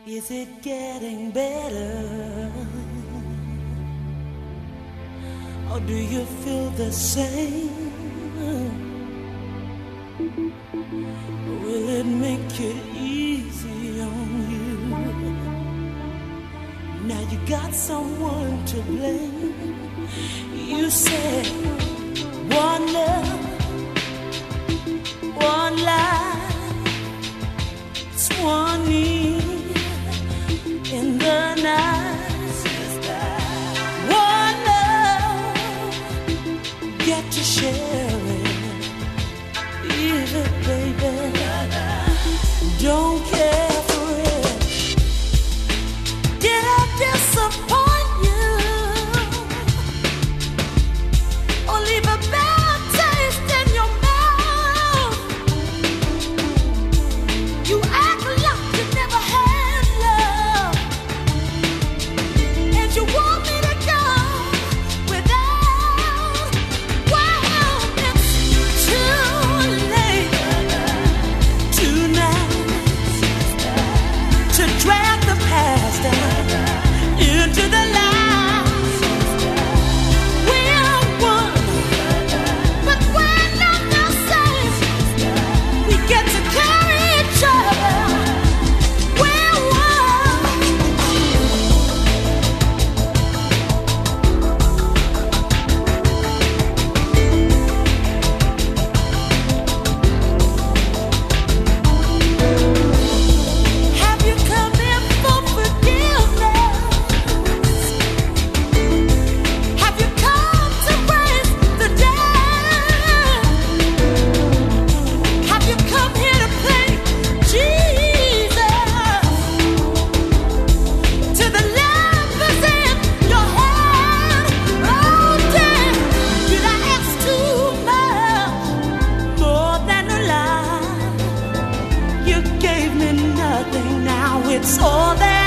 Is it getting better? Or do you feel the same? Will it make it easy on you? Now you got someone to blame. You said one love, one life, it's one need in the night. One love, get to share it, easy, baby. Don't care for it. Did I disappoint you or leave a bad taste in your mouth? You act like you never had love, and you want me to go without. Well, it's too late tonight to drag the past out into the light. We are one, but we're not the same. We get to carry each other. We're one. Have you come in for forgiveness? Have you come to raise the dead? Have you come here to play Jesus? To the lamp in your hand. Oh, damn, did I ask too much? More than a lie. You gave me nothing, now it's all that